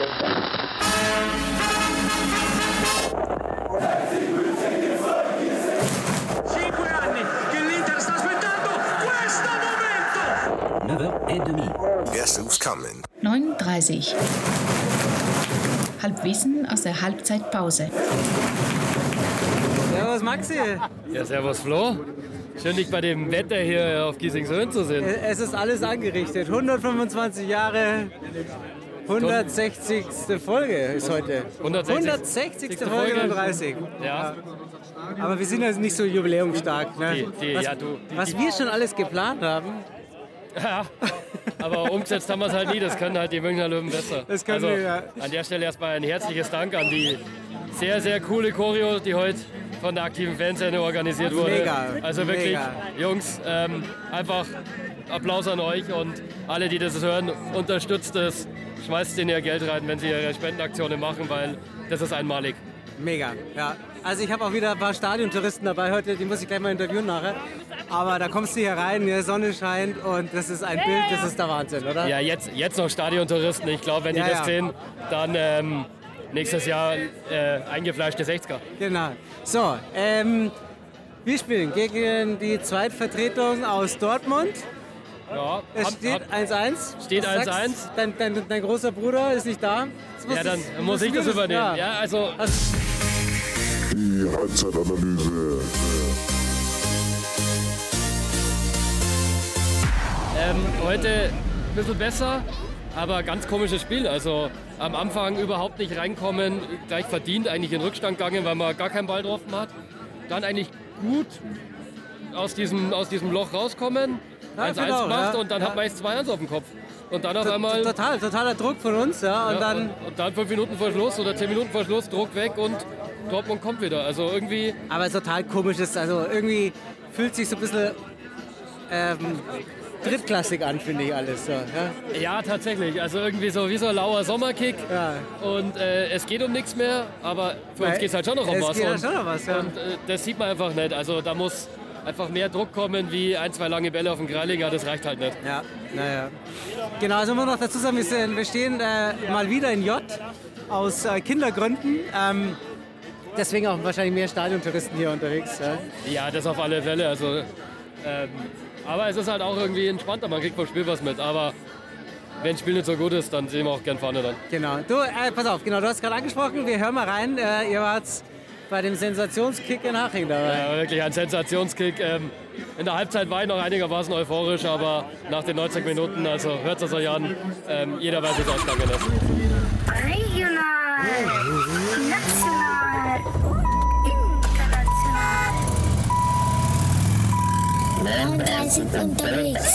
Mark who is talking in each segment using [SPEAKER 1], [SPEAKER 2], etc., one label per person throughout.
[SPEAKER 1] Guess who's coming?
[SPEAKER 2] 9:30. Halbwissen aus der Halbzeitpause.
[SPEAKER 3] Servus Maxi.
[SPEAKER 4] Ja, servus Flo. Schön, dich bei dem Wetter hier auf Giesingshöhen zu sehen.
[SPEAKER 3] Es ist alles angerichtet. 125 Jahre, 160. Folge ist heute. 160. Folge 39.
[SPEAKER 4] Ja.
[SPEAKER 3] Aber wir sind ja nicht so jubiläumsstark. Ne? Was wir schon alles geplant haben.
[SPEAKER 4] Ja, aber umgesetzt haben wir es halt nie. Das können halt die Münchner Löwen besser.
[SPEAKER 3] Das können wir, ja.
[SPEAKER 4] An der Stelle erstmal ein herzliches Dank an die sehr, sehr coole Choreo, die heute von der aktiven Fanszene organisiert wurde.
[SPEAKER 3] Mega.
[SPEAKER 4] Also wirklich,
[SPEAKER 3] mega.
[SPEAKER 4] Jungs, einfach Applaus an euch und alle, die das hören, unterstützt es, schmeißt in ihr Geld rein, wenn sie ihre Spendenaktionen machen, weil das ist einmalig.
[SPEAKER 3] Mega, ja. Also ich habe auch wieder ein paar Stadiontouristen dabei heute, die muss ich gleich mal interviewen nachher. Aber da kommst du hier rein, die Sonne scheint und das ist ein Bild, das ist der Wahnsinn, oder?
[SPEAKER 4] Ja, jetzt noch Stadiontouristen. Ich glaube, wenn die das sehen, dann nächstes Jahr eingefleischte 60er.
[SPEAKER 3] Genau. So, wir spielen gegen die Zweitvertretung aus Dortmund.
[SPEAKER 4] Ja,
[SPEAKER 3] Es steht 1-1.
[SPEAKER 4] Steht
[SPEAKER 3] Was
[SPEAKER 4] 1-1.
[SPEAKER 3] sagst? Dein großer Bruder ist nicht da.
[SPEAKER 4] Ja, dann muss ich das übernehmen. Ja, also
[SPEAKER 1] Die Halbzeitanalyse.
[SPEAKER 4] heute ein bisschen besser, aber ganz komisches Spiel. Also am Anfang überhaupt nicht reinkommen, gleich verdient, eigentlich in Rückstand gegangen, weil man gar keinen Ball getroffen hat. Dann eigentlich gut aus diesem Loch rauskommen, 1-1 gemacht und dann hat man jetzt 2-1 auf dem Kopf. Und dann auf einmal...
[SPEAKER 3] Totaler Druck von uns, ja. Und dann
[SPEAKER 4] 5 Minuten vor Schluss oder 10 Minuten vor Schluss, Druck weg und Dortmund kommt wieder. Also irgendwie...
[SPEAKER 3] Aber total komisch ist, also irgendwie fühlt sich so ein bisschen drittklassig an, finde ich alles. So, ja?
[SPEAKER 4] Ja, tatsächlich. Also irgendwie so wie so ein lauer Sommerkick.
[SPEAKER 3] Ja.
[SPEAKER 4] Und es geht um nichts mehr, aber für uns geht es halt schon noch um was.
[SPEAKER 3] Es geht halt schon noch was, ja.
[SPEAKER 4] Und das sieht man einfach nicht. Also da muss einfach mehr Druck kommen, wie 1, 2 lange Bälle auf dem Greilinger. Das reicht halt nicht.
[SPEAKER 3] Ja, naja. Genau, also muss man noch dazu sagen, wir stehen mal wieder in J aus Kindergründen. Deswegen auch wahrscheinlich mehr Stadiontouristen hier unterwegs.
[SPEAKER 4] Ja, das auf alle Fälle. Also, aber es ist halt auch irgendwie entspannter. Man kriegt vom Spiel was mit. Aber wenn das Spiel nicht so gut ist, dann sehen wir auch gern vorne dann.
[SPEAKER 3] Genau. Du, pass auf, genau, du hast gerade angesprochen, wir hören mal rein. Ihr wart bei dem Sensationskick in Haching dabei.
[SPEAKER 4] Ja, wirklich ein Sensationskick. In der Halbzeit war ich noch einigermaßen euphorisch, aber nach den 90 Minuten, also hört es euch an, jeder weiß, wie es ausgegangen ist.
[SPEAKER 5] Regional, national, international. 39 unterwegs.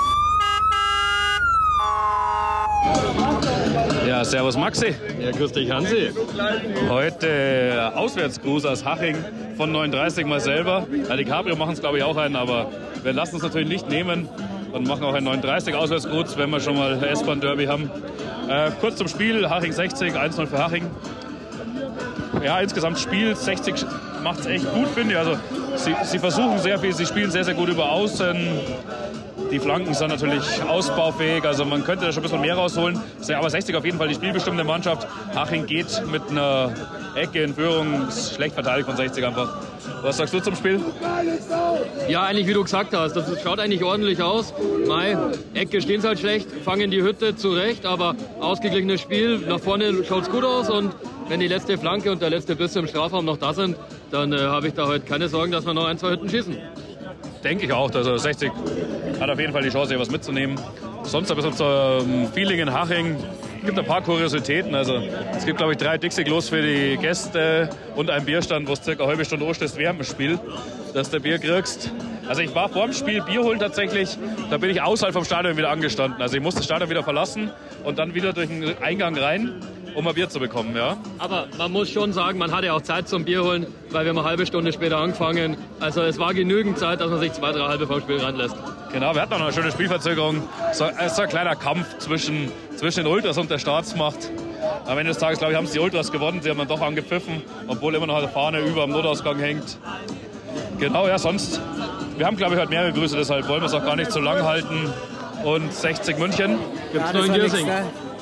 [SPEAKER 6] Ja, servus Maxi.
[SPEAKER 4] Ja, grüß dich Hansi.
[SPEAKER 6] Heute Auswärtsgruß aus Haching von 39 mal selber. Ja, die Cabrio machen es glaube ich auch einen, aber wir lassen es natürlich nicht nehmen und machen auch einen 39 Auswärtsgruß, wenn wir schon mal S-Bahn-Derby haben. Kurz zum Spiel, Haching 60, 1-0 für Haching. Ja, insgesamt Spiel 60 macht es echt gut, finde ich. Also sie versuchen sehr viel, sie spielen sehr, sehr gut über Außen. Die Flanken sind natürlich ausbaufähig, also man könnte da schon ein bisschen mehr rausholen. Aber 60 auf jeden Fall die spielbestimmende Mannschaft. Haching geht mit einer Ecke in Führung, schlecht verteidigt von 60 einfach. Was sagst du zum Spiel?
[SPEAKER 4] Ja, eigentlich wie du gesagt hast, das schaut eigentlich ordentlich aus. Mai, Ecke stehen halt schlecht, fangen die Hütte zurecht, aber ausgeglichenes Spiel. Nach vorne schaut es gut aus und wenn die letzte Flanke und der letzte Biss im Strafraum noch da sind, dann habe ich da heute keine Sorgen, dass wir noch 1, 2 Hütten schießen.
[SPEAKER 6] Denke ich auch. Also 60 hat auf jeden Fall die Chance, hier was mitzunehmen. Sonst ein bisschen zum Feeling in Haching. Es gibt ein paar Kuriositäten. Also es gibt, glaube ich, 3 Dixie-Klos für die Gäste und einen Bierstand, wo es circa eine halbe Stunde anstehst während dem Spiel, dass du Bier kriegst. Also ich war vor dem Spiel Bier holen tatsächlich. Da bin ich außerhalb vom Stadion wieder angestanden. Also ich musste das Stadion wieder verlassen und dann wieder durch den Eingang rein, um ein Bier zu bekommen, ja.
[SPEAKER 4] Aber man muss schon sagen, man hatte auch Zeit zum Bier holen, weil wir haben eine halbe Stunde später angefangen. Also es war genügend Zeit, dass man sich 2, 3 halbe vom Spiel ranlässt.
[SPEAKER 6] Genau, wir hatten auch noch eine schöne Spielverzögerung. So ein kleiner Kampf zwischen den Ultras und der Staatsmacht. Am Ende des Tages, glaube ich, haben es die Ultras gewonnen. Sie haben dann doch angepfiffen, obwohl immer noch eine Fahne über dem Notausgang hängt. Genau, ja, sonst. Wir haben, glaube ich, heute mehrere Grüße, deshalb wollen wir es auch gar nicht zu lang halten. Und 60 München.
[SPEAKER 4] Gibt's noch in Giersing?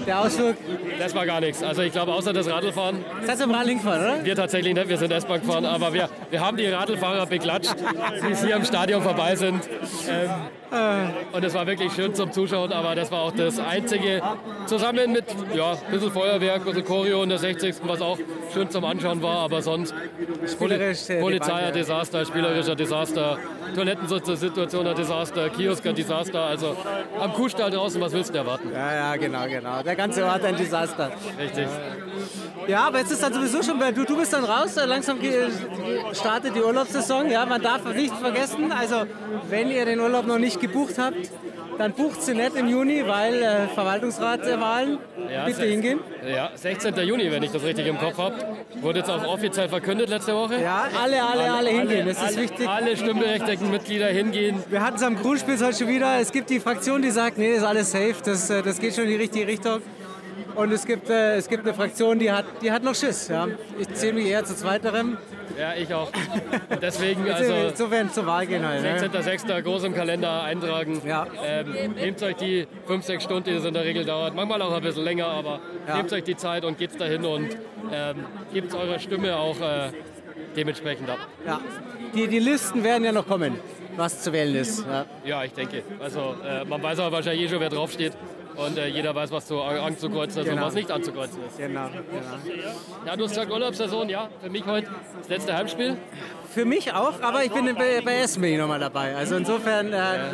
[SPEAKER 3] Der Ausflug?
[SPEAKER 4] Das war gar nichts. Also ich glaube, außer das Radlfahren.
[SPEAKER 3] Seid ihr im Radl hingefahren, oder?
[SPEAKER 4] Wir tatsächlich nicht, wir sind S-Bahn gefahren, aber wir haben die Radlfahrer beklatscht, die hier im Stadion vorbei sind. Und es war wirklich schön zum Zuschauen, aber das war auch das Einzige, zusammen mit ein bisschen Feuerwerk, ein bisschen Choreo in der 60. was auch schön zum Anschauen war, aber sonst Polizei ein Desaster, spielerischer Desaster, Toilettensituation ein Desaster, Kiosk ein Desaster, also am Kuhstall draußen, was willst du erwarten?
[SPEAKER 3] Ja, genau. Der ganze Ort ein Desaster.
[SPEAKER 4] Richtig.
[SPEAKER 3] Ja, aber jetzt ist dann sowieso schon, du bist dann raus, langsam startet die Urlaubssaison. Ja, man darf nicht vergessen, also wenn ihr den Urlaub noch nicht gebucht habt, dann bucht sie nicht im Juni, weil Verwaltungsratswahlen. Bitte hingehen.
[SPEAKER 4] Ja, 16. Juni, wenn ich das richtig im Kopf habe. Wurde jetzt auch offiziell verkündet letzte Woche.
[SPEAKER 3] Ja, alle hingehen, das ist wichtig.
[SPEAKER 4] Alle stimmberechtigten Mitglieder hingehen.
[SPEAKER 3] Wir hatten es am Grundspiel heute schon wieder. Es gibt die Fraktion, die sagt, nee, das ist alles safe, das geht schon in die richtige Richtung. Und es gibt eine Fraktion, die hat noch Schiss. Ja. Ich zähle mich eher zu zweiterem.
[SPEAKER 4] Ja, ich auch. Deswegen also
[SPEAKER 3] insofern zur Wahl gehen halt.
[SPEAKER 4] 16.06. groß im Kalender eintragen.
[SPEAKER 3] Ja.
[SPEAKER 4] Nehmt euch die 5-6 Stunden, die es in der Regel dauert. Manchmal auch ein bisschen länger, aber nehmt euch die Zeit und geht's dahin und gebt eurer Stimme auch dementsprechend ab. Ja.
[SPEAKER 3] Die Listen werden ja noch kommen, was zu wählen ist.
[SPEAKER 4] Ja, ich denke. Also man weiß aber wahrscheinlich schon, wer draufsteht. Und jeder weiß, was anzukreuzen ist und was nicht anzukreuzen ist.
[SPEAKER 3] Genau.
[SPEAKER 4] Ja, du hast gesagt Urlaubssaison, ja. Für mich heute das letzte Heimspiel.
[SPEAKER 3] Für mich auch, aber ich bin bei Essen nochmal dabei. Also insofern,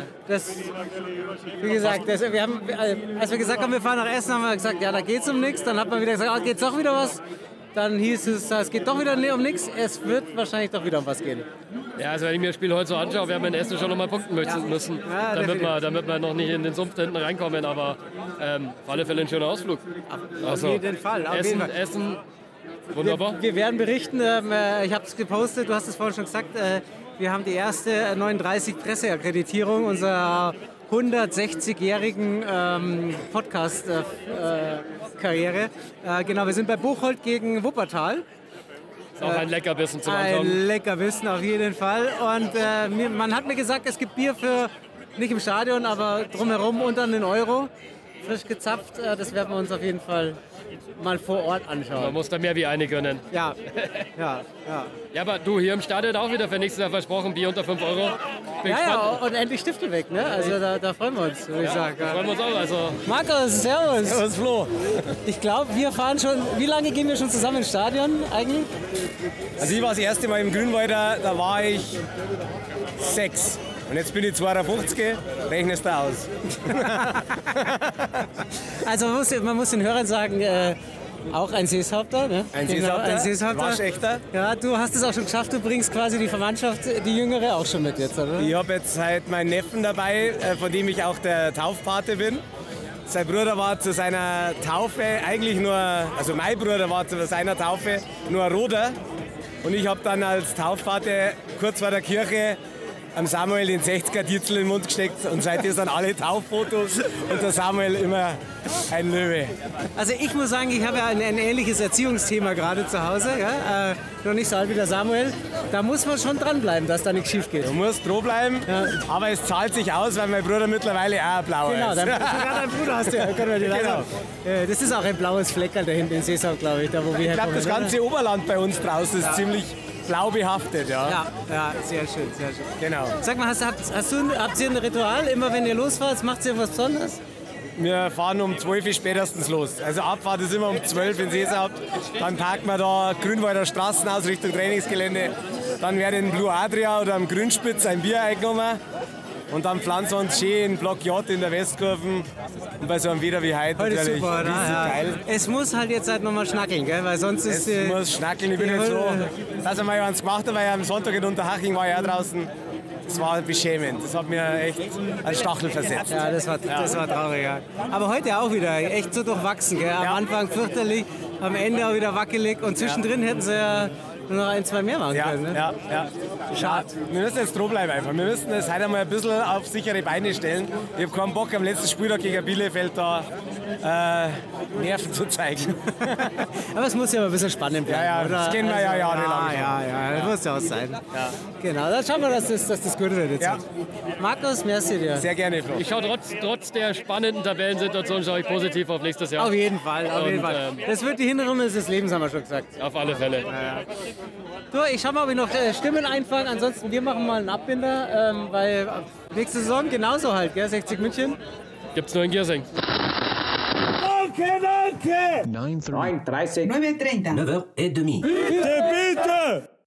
[SPEAKER 3] wie gesagt, als wir gesagt haben, wir fahren nach Essen, haben wir gesagt, ja, da geht's um nichts. Dann hat man wieder gesagt, geht's doch wieder was. Dann hieß es geht doch wieder um nichts. Es wird wahrscheinlich doch wieder um was gehen.
[SPEAKER 4] Ja, also wenn ich mir das Spiel heute so anschaue, werden wir in Essen schon nochmal punkten müssen, damit wir noch nicht in den Sumpf hinten reinkommen. Aber auf alle Fälle ein schöner Ausflug.
[SPEAKER 3] Auf jeden Fall.
[SPEAKER 4] Essen, wunderbar.
[SPEAKER 3] Wir werden berichten, ich habe es gepostet, du hast es vorhin schon gesagt, wir haben die erste 39 Presseakkreditierung unserer 160-jährigen Podcast-Karriere. Genau, wir sind bei Bocholt gegen Wuppertal.
[SPEAKER 4] Ist auch ein Leckerbissen zum Anschauen.
[SPEAKER 3] Ein Leckerbissen auf jeden Fall. Und man hat mir gesagt, es gibt Bier für, nicht im Stadion, aber drumherum unter einen Euro. Frisch gezapft, das werden wir uns auf jeden Fall mal vor Ort anschauen.
[SPEAKER 4] Man muss da mehr wie eine gönnen.
[SPEAKER 3] Ja.
[SPEAKER 4] Ja, aber du, hier im Stadion auch wieder für nächstes Jahr versprochen, Bier unter 5 Euro.
[SPEAKER 3] Und endlich Stifte weg, ne? Also da freuen wir uns, würde ich sagen.
[SPEAKER 4] Da freuen wir uns auch. Also.
[SPEAKER 3] Markus, servus.
[SPEAKER 7] Servus, Flo.
[SPEAKER 3] Ich glaube, wir fahren schon, wie lange gehen wir schon zusammen ins Stadion eigentlich?
[SPEAKER 7] Also ich war das erste Mal im Grünwalder, da war ich 6. Und jetzt bin ich 52, rechnest du aus.
[SPEAKER 3] Also man muss den Hörern sagen, auch ein Seeshaupter, ne?
[SPEAKER 7] Ein Seeshaupter, waschechter.
[SPEAKER 3] Ja, du hast es auch schon geschafft, du bringst quasi die Verwandtschaft, die Jüngere, auch schon mit jetzt, oder?
[SPEAKER 7] Ich habe jetzt halt meinen Neffen dabei, von dem ich auch der Taufpate bin. Sein Bruder war zu seiner Taufe also mein Bruder war zu seiner Taufe nur ein Roder. Und ich habe dann als Taufpate kurz vor der Kirche am Samuel den 60er-Tietzel in den Mund gesteckt und seitdem sind alle Tauffotos und der Samuel immer ein Löwe.
[SPEAKER 3] Also ich muss sagen, ich habe ja ein ähnliches Erziehungsthema gerade zu Hause, ja? Noch nicht so alt wie der Samuel. Da muss man schon dranbleiben, dass da nichts schief geht.
[SPEAKER 7] Du musst dranbleiben, aber es zahlt sich aus, weil mein Bruder mittlerweile auch ein blauer ist.
[SPEAKER 3] Genau, dein Bruder hast du ja. Genau. Das ist auch ein blaues Fleckerl da hinten in Seesau, glaube ich. Da, wo
[SPEAKER 7] ich glaube, das ganze Oberland bei uns draußen ist ziemlich blau behaftet, ja.
[SPEAKER 3] Ja, sehr schön.
[SPEAKER 7] Genau.
[SPEAKER 3] Sag mal, habt ihr ein Ritual, immer wenn ihr losfahrt, macht ihr irgendwas Besonderes?
[SPEAKER 7] Wir fahren um 12 Uhr spätestens los. Also Abfahrt ist immer um 12 in Seeshaupt. Dann parken wir da Grünwalder Straßen aus Richtung Trainingsgelände. Dann wird in Blue Adria oder am Grünspitz ein Bier eingenommen. Und dann pflanzen wir uns schön in Block J in der Westkurven. Und bei so einem Wetter wie heute natürlich
[SPEAKER 3] super, geil. Es muss halt jetzt halt nochmal schnackeln, gell? Weil sonst ist
[SPEAKER 7] es muss schnackeln. Ich bin jetzt so, dass ich mal eins gemacht habe, weil am Sonntag in Unterhaching war ich auch draußen. Das war beschämend. Das hat mir echt einen Stachel versetzt.
[SPEAKER 3] Ja, das war traurig. Ja. Aber heute auch wieder echt so durchwachsen. Gell? Am Anfang fürchterlich, am Ende auch wieder wackelig. Und zwischendrin hätten sie ja nur noch 1, 2 mehr machen können. Ne?
[SPEAKER 7] Ja. Schade. Wir müssen jetzt dranbleiben einfach. Wir müssen das heute mal ein bisschen auf sichere Beine stellen. Ich habe keinen Bock am letzten Spieltag gegen Bielefeld da Nerven zu zeigen.
[SPEAKER 3] Aber es muss ja ein bisschen spannend bleiben,
[SPEAKER 7] Ja,
[SPEAKER 3] oder?
[SPEAKER 7] das kennen wir ja jahrelang schon.
[SPEAKER 3] Ja, das muss ja auch sein. Ja. Genau, dann schauen wir, dass das gut wird jetzt.
[SPEAKER 7] Ja.
[SPEAKER 3] Markus, merci dir.
[SPEAKER 7] Sehr gerne, Flo.
[SPEAKER 4] Ich schaue trotz der spannenden Tabellensituation schaue ich positiv auf nächstes Jahr.
[SPEAKER 3] Auf jeden Fall, auf jeden Fall. Das wird die Hinrunde des Lebens, haben wir schon gesagt.
[SPEAKER 4] Auf alle Fälle.
[SPEAKER 3] Du, ich schau mal, ob ich noch Stimmen einfange. Ansonsten, wir machen mal einen Abbinder, weil nächste Saison genauso halt, gell? 60 München.
[SPEAKER 4] Gibt's nur in Giersing.
[SPEAKER 8] Danke!
[SPEAKER 9] 9:30.
[SPEAKER 8] 9:30.
[SPEAKER 9] 9:30.
[SPEAKER 8] 9h30.
[SPEAKER 7] Bitte, bitte!